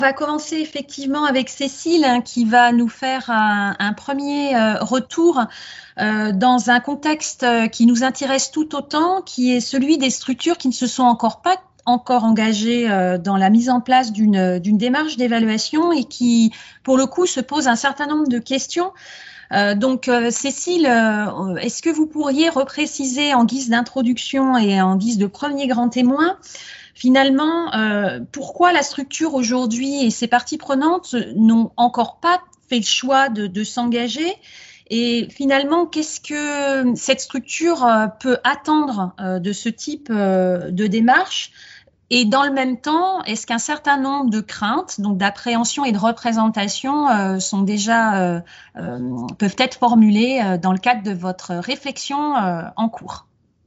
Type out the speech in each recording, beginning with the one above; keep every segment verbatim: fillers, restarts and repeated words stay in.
On va commencer effectivement avec Cécile hein, qui va nous faire un, un premier euh, retour euh, dans un contexte qui nous intéresse tout autant, qui est celui des structures qui ne se sont encore pas encore engagées euh, dans la mise en place d'une d'une démarche d'évaluation et qui, pour le coup, se posent un certain nombre de questions. Euh, donc, euh, Cécile, euh, est-ce que vous pourriez repréciser en guise d'introduction et en guise de premier grand témoin finalement, euh, pourquoi la structure aujourd'hui et ses parties prenantes n'ont encore pas fait le choix de, de s'engager et finalement, qu'est-ce que cette structure euh, peut attendre euh, de ce type euh, de démarche? Et dans le même temps, est-ce qu'un certain nombre de craintes, donc d'appréhension et de représentation, euh, sont déjà euh, euh, peuvent être formulées euh, dans le cadre de votre réflexion euh, en cours?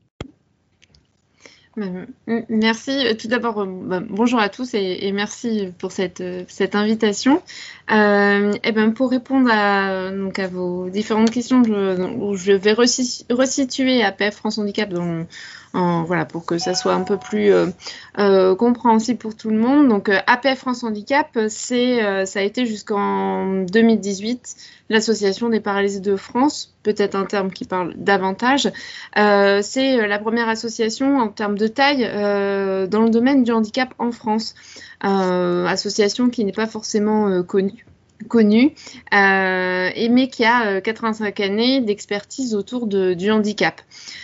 Merci. Tout d'abord, bah, bonjour à tous et, et merci pour cette, cette invitation. Euh, et ben pour répondre à, donc à vos différentes questions, je, je vais resituer A P F France Handicap dans, en, voilà, pour que ça soit un peu plus euh, euh, compréhensible pour tout le monde. Donc, euh, A P F France Handicap, c'est, euh, ça a été jusqu'en deux mille dix-huit l'Association des paralysés de France, peut-être un terme qui parle davantage. Euh, c'est la première association en termes de taille euh, dans le domaine du handicap en France. Euh, association qui n'est pas forcément euh, connue. Connu, euh, et mais qui a euh, quatre-vingt-cinq années d'expertise autour de, du handicap.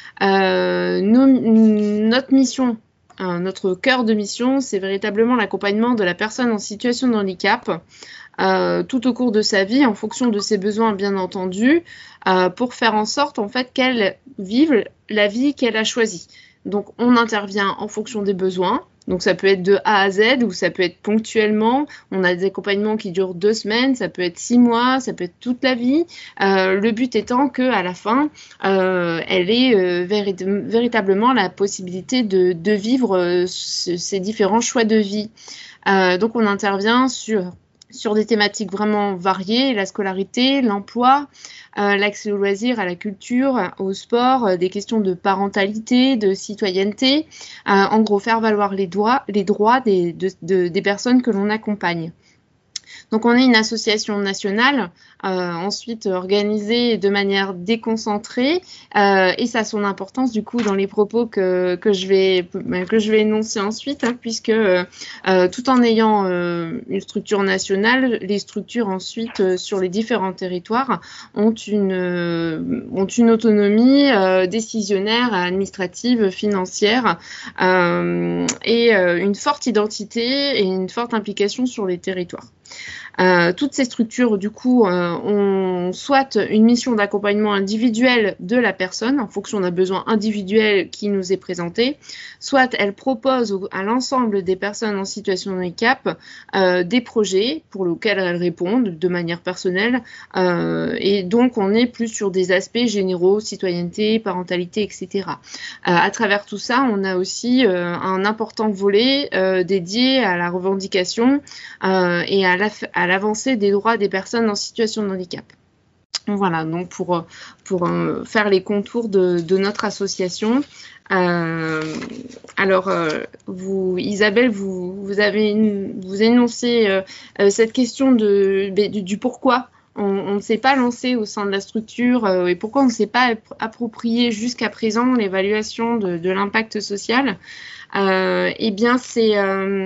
Euh, nos, notre mission, euh, notre cœur de mission, c'est véritablement l'accompagnement de la personne en situation de handicap euh, tout au cours de sa vie, en fonction de ses besoins, bien entendu, euh, pour faire en sorte en fait qu'elle vive la vie qu'elle a choisie. Donc, on intervient en fonction des besoins. Donc, ça peut être de A à Z ou ça peut être ponctuellement. On a des accompagnements qui durent deux semaines, ça peut être six mois, ça peut être toute la vie. Euh, le but étant qu'à la fin, euh, elle ait euh, vérit véritablement la possibilité de, de vivre euh, ces différents choix de vie. Euh, donc, on intervient sur sur des thématiques vraiment variées, la scolarité, l'emploi, euh, l'accès aux loisirs, à la culture, au sport, euh, des questions de parentalité, de citoyenneté, euh, en gros faire valoir les droits, les droits des, de, de, des personnes que l'on accompagne. Donc, on est une association nationale, euh, ensuite organisée de manière déconcentrée, euh, et ça a son importance du coup dans les propos que, que, je, vais, que je vais énoncer ensuite, hein, puisque euh, tout en ayant euh, une structure nationale, les structures ensuite euh, sur les différents territoires ont une, euh, ont une autonomie euh, décisionnaire, administrative, financière, euh, et euh, une forte identité et une forte implication sur les territoires. Euh, toutes ces structures, du coup, euh, ont soit une mission d'accompagnement individuel de la personne en fonction d'un besoin individuel qui nous est présenté, soit elles proposent à l'ensemble des personnes en situation de handicap euh, des projets pour lesquels elles répondent de manière personnelle. Euh, et donc, on est plus sur des aspects généraux, citoyenneté, parentalité, et cetera. Euh, à travers tout ça, on a aussi euh, un important volet euh, dédié à la revendication euh, et à la à l'avancée des droits des personnes en situation de handicap. Voilà, donc pour, pour euh, faire les contours de, de notre association. Euh, alors, euh, vous, Isabelle, vous, vous avez une, vous énoncé euh, euh, cette question de, du, du pourquoi on, on ne s'est pas lancé au sein de la structure euh, et pourquoi on ne s'est pas approprié jusqu'à présent l'évaluation de, de l'impact social. Euh, eh bien, c'est... Euh,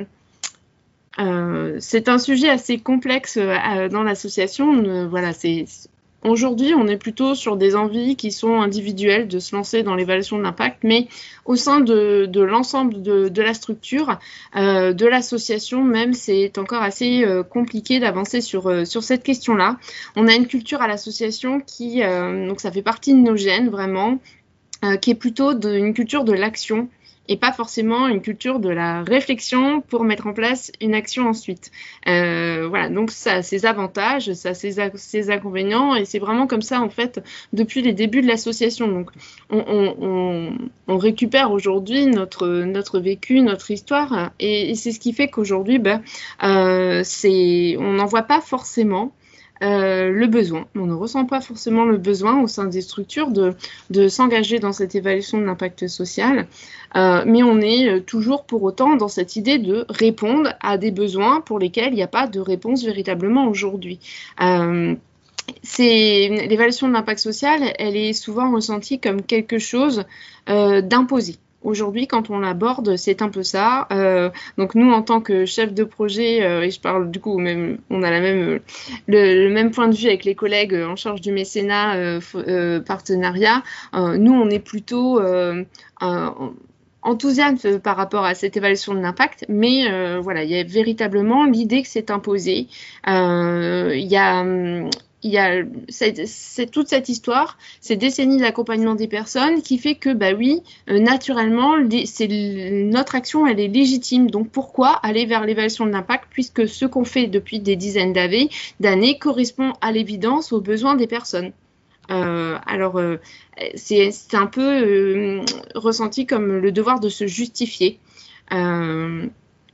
Euh, c'est un sujet assez complexe euh, dans l'association. Euh, voilà, c'est aujourd'hui, on est plutôt sur des envies qui sont individuelles de se lancer dans l'évaluation de l'impact, mais au sein de, de l'ensemble de, de la structure, euh, de l'association même, c'est encore assez euh, compliqué d'avancer sur, euh, sur cette question-là. On a une culture à l'association qui, euh, donc ça fait partie de nos gènes vraiment, euh, qui est plutôt de, une culture de l'action, et pas forcément une culture de la réflexion pour mettre en place une action ensuite. Euh, voilà, donc ça a ses avantages, ça a ses, ses inconvénients, et c'est vraiment comme ça, en fait, depuis les débuts de l'association. Donc, on, on, on, on récupère aujourd'hui notre, notre vécu, notre histoire, et, et c'est ce qui fait qu'aujourd'hui, ben, euh, c'est, on n'en voit pas forcément euh, le besoin. On ne ressent pas forcément le besoin au sein des structures de, de s'engager dans cette évaluation de l'impact social, euh, mais on est toujours pour autant dans cette idée de répondre à des besoins pour lesquels il n'y a pas de réponse véritablement aujourd'hui. Euh, c'est, l'évaluation de l'impact social, elle est souvent ressentie comme quelque chose euh, d'imposé. Aujourd'hui, quand on l'aborde, c'est un peu ça. Euh, donc nous, en tant que chef de projet, euh, et je parle du coup, même, on a la même, le, le même point de vue avec les collègues en charge du mécénat euh, euh, partenariat, euh, nous, on est plutôt euh, euh, enthousiaste par rapport à cette évaluation de l'impact, mais euh, voilà, il y a véritablement l'idée que c'est imposé. Euh, il y a... Il y a c'est, c'est toute cette histoire, ces décennies d'accompagnement des personnes qui fait que, bah oui, euh, naturellement, les, c'est, notre action, elle est légitime. Donc, pourquoi aller vers l'évaluation de l'impact puisque ce qu'on fait depuis des dizaines d'années, d'années correspond à l'évidence aux besoins des personnes. Euh, alors, euh, c'est, c'est un peu euh, ressenti comme le devoir de se justifier. Euh,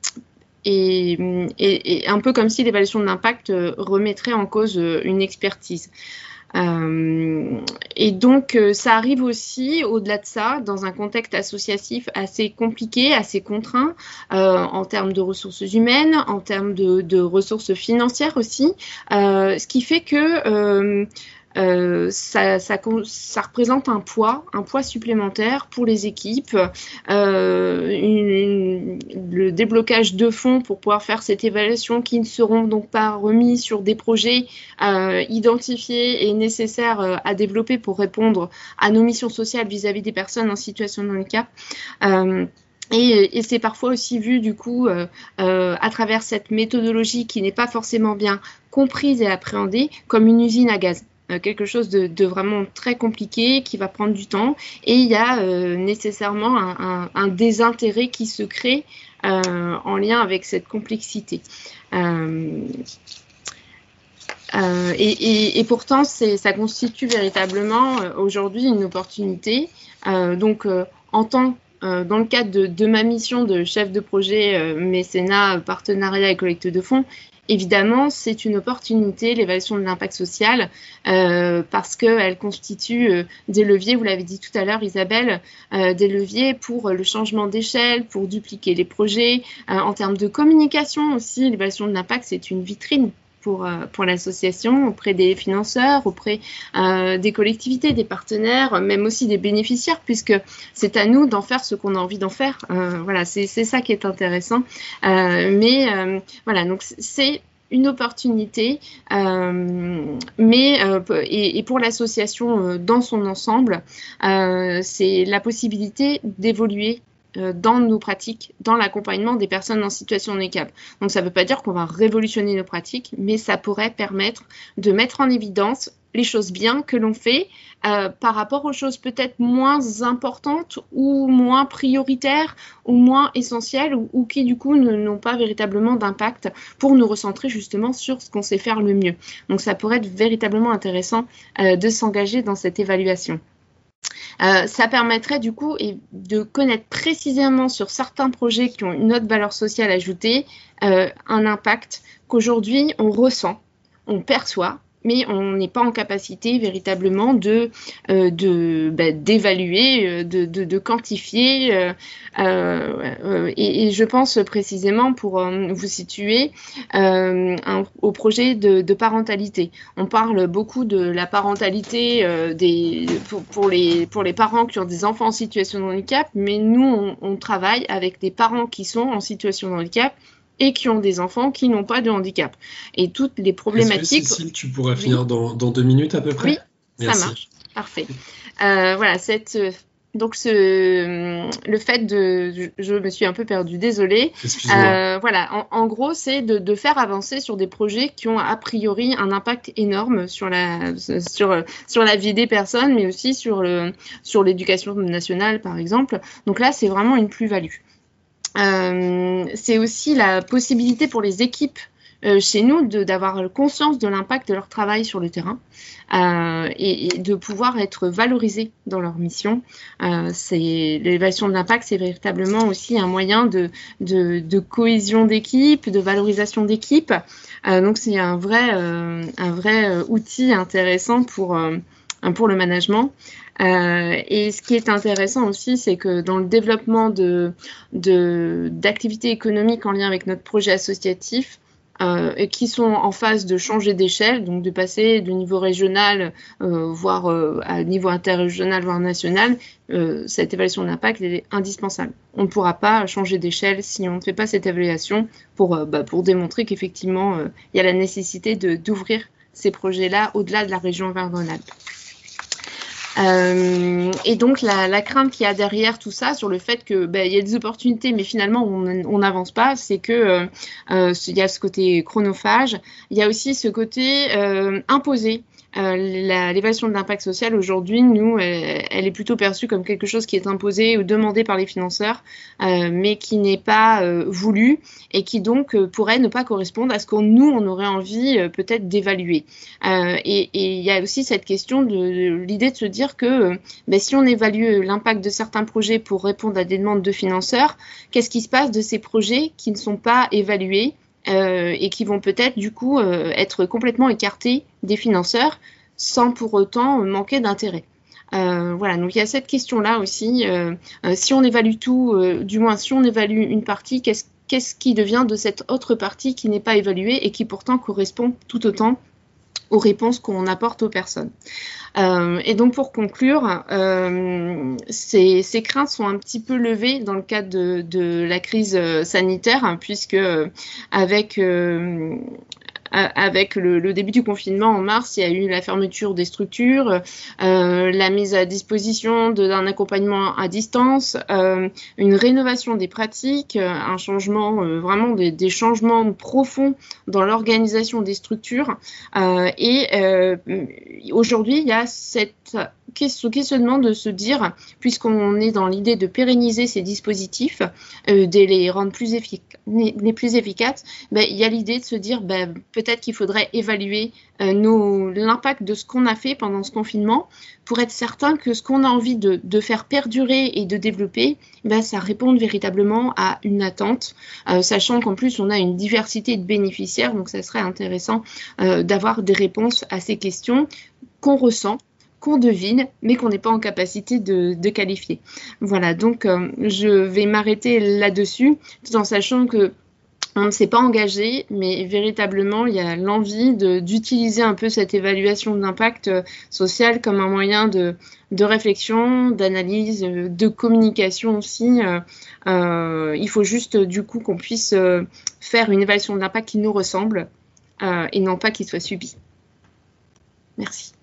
Et, et, et un peu comme si l'évaluation de l'impact remettrait en cause une expertise. Euh, et donc, ça arrive aussi, au-delà de ça, dans un contexte associatif assez compliqué, assez contraint, euh, en termes de ressources humaines, en termes de, de ressources financières aussi, euh, ce qui fait que euh, Euh, ça, ça, ça représente un poids, un poids supplémentaire pour les équipes, euh, une, une, le déblocage de fonds pour pouvoir faire cette évaluation qui ne seront donc pas remis sur des projets euh, identifiés et nécessaires euh, à développer pour répondre à nos missions sociales vis-à-vis des personnes en situation de handicap. Euh, Et, et c'est parfois aussi vu du coup euh, euh, à travers cette méthodologie qui n'est pas forcément bien comprise et appréhendée comme une usine à gaz. Quelque chose de, de vraiment très compliqué qui va prendre du temps et il y a euh, nécessairement un, un, un désintérêt qui se crée euh, en lien avec cette complexité. Euh, euh, et, et, et pourtant, c'est, ça constitue véritablement euh, aujourd'hui une opportunité. Euh, donc, euh, en tant Euh, dans le cadre de, de ma mission de chef de projet euh, mécénat, partenariat et collecte de fonds, évidemment, c'est une opportunité, l'évaluation de l'impact social, euh, parce qu'elle constitue euh, des leviers, vous l'avez dit tout à l'heure Isabelle, euh, des leviers pour le changement d'échelle, pour dupliquer les projets. Euh, en termes de communication aussi, l'évaluation de l'impact, c'est une vitrine pour, euh, pour l'association, auprès des financeurs, auprès euh, des collectivités, des partenaires, même aussi des bénéficiaires, puisque c'est à nous d'en faire ce qu'on a envie d'en faire. Euh, voilà, c'est, c'est ça qui est intéressant. Euh, mais euh, voilà, donc c'est une opportunité, euh, mais euh, et, et pour l'association euh, dans son ensemble, euh, c'est la possibilité d'évoluer dans nos pratiques, dans l'accompagnement des personnes en situation de handicap. Donc ça ne veut pas dire qu'on va révolutionner nos pratiques, mais ça pourrait permettre de mettre en évidence les choses bien que l'on fait euh, par rapport aux choses peut-être moins importantes ou moins prioritaires ou moins essentielles ou, ou qui du coup ne, n'ont pas véritablement d'impact pour nous recentrer justement sur ce qu'on sait faire le mieux. Donc ça pourrait être véritablement intéressant euh, de s'engager dans cette évaluation. Euh, ça permettrait du coup de connaître précisément sur certains projets qui ont une autre valeur sociale ajoutée, euh, un impact qu'aujourd'hui on ressent, on perçoit, mais on n'est pas en capacité véritablement de, euh, de, bah, d'évaluer, de, de, de quantifier. Euh, euh, et, et je pense précisément, pour euh, vous situer, euh, un, au projet de, de parentalité. On parle beaucoup de la parentalité euh, des, pour, pour, les, pour les parents qui ont des enfants en situation de handicap, mais nous, on, on travaille avec des parents qui sont en situation de handicap et qui ont des enfants qui n'ont pas de handicap. Et toutes les problématiques... Est-ce que, Cécile, tu pourras finir oui. dans, dans deux minutes à peu près ? Oui, Merci. Ça marche. Parfait. Euh, voilà, cette... Donc, ce, le fait de... Je, je me suis un peu perdue, désolée. Excuse-moi. Euh, voilà, en, en gros, c'est de, de faire avancer sur des projets qui ont a priori un impact énorme sur la, sur, sur la vie des personnes, mais aussi sur, le, sur l'éducation nationale, par exemple. Donc là, c'est vraiment une plus-value. Euh, c'est aussi la possibilité pour les équipes euh, chez nous d'avoir conscience de l'impact de leur travail sur le terrain euh, et, et de pouvoir être valorisés dans leur mission. Euh, l'évaluation de l'impact, c'est véritablement aussi un moyen de, de, de cohésion d'équipe, de valorisation d'équipe. Euh, donc c'est un vrai, euh, un vrai euh, outil intéressant pour, euh, pour le management. Euh, et ce qui est intéressant aussi, c'est que dans le développement de, de, d'activités économiques en lien avec notre projet associatif, euh, et qui sont en phase de changer d'échelle, donc de passer du niveau régional, euh, voire euh, à niveau interrégional, voire national, euh, cette évaluation d'impact est indispensable. On ne pourra pas changer d'échelle si on ne fait pas cette évaluation pour, euh, bah, pour démontrer qu'effectivement, euh, il y a la nécessité de, d'ouvrir ces projets-là au-delà de la région Auvergne-Rhône-Alpes. Euh, et donc la, la crainte qu'il y a derrière tout ça sur le fait que ben, y a des opportunités mais finalement on n'avance pas, c'est que euh, euh, il y a ce côté chronophage, il y a aussi ce côté euh, imposé. Euh, l'évaluation de l'impact social aujourd'hui, nous, elle, elle est plutôt perçue comme quelque chose qui est imposé ou demandé par les financeurs, euh, mais qui n'est pas euh, voulu et qui donc euh, pourrait ne pas correspondre à ce que nous, on aurait envie euh, peut-être d'évaluer. Euh, et il y a aussi cette question de, de l'idée de se dire que euh, ben, si on évalue l'impact de certains projets pour répondre à des demandes de financeurs, qu'est-ce qui se passe de ces projets qui ne sont pas évalués Euh, et qui vont peut-être du coup euh, être complètement écartés des financeurs sans pour autant manquer d'intérêt. Euh, voilà, donc il y a cette question-là aussi. Euh, euh, si on évalue tout, euh, du moins si on évalue une partie, qu'est-ce, qu'est-ce qui devient de cette autre partie qui n'est pas évaluée et qui pourtant correspond tout autant aux réponses qu'on apporte aux personnes. Euh, et donc pour conclure, euh, ces, ces craintes sont un petit peu levées dans le cadre de, de la crise sanitaire, hein, puisque euh, avec euh, avec le, le début du confinement en mars, il y a eu la fermeture des structures, euh, la mise à disposition d'un accompagnement à distance, euh, une rénovation des pratiques, un changement, euh, vraiment des, des changements profonds dans l'organisation des structures. Euh, et euh, aujourd'hui, il y a cette question, questionnement de se dire, puisqu'on est dans l'idée de pérenniser ces dispositifs, euh, de les rendre plus, effic les plus efficaces, ben, il y a l'idée de se dire, ben, peut-être qu'il faudrait évaluer euh, l'impact de ce qu'on a fait pendant ce confinement pour être certain que ce qu'on a envie de, de faire perdurer et de développer, ben, ça réponde véritablement à une attente, euh, sachant qu'en plus on a une diversité de bénéficiaires, donc ça serait intéressant euh, d'avoir des réponses à ces questions qu'on ressent, qu'on devine, mais qu'on n'est pas en capacité de, de qualifier. Voilà, donc euh, je vais m'arrêter là-dessus, tout en sachant que on ne s'est pas engagé, mais véritablement, il y a l'envie d'utiliser un peu cette évaluation d'impact social comme un moyen de, de réflexion, d'analyse, de communication aussi. Euh, il faut juste, du coup, qu'on puisse faire une évaluation d'impact qui nous ressemble euh, et non pas qui soit subie. Merci.